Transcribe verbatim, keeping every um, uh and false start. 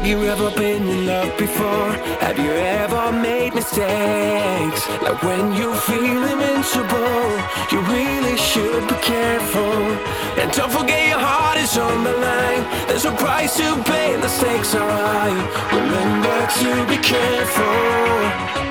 Have you ever been in love before? Have you ever made mistakes? Like when you feel invincible, you really should be careful. And don't forget your heart is on the line. There's a price to pay and the stakes are high. Remember to be careful.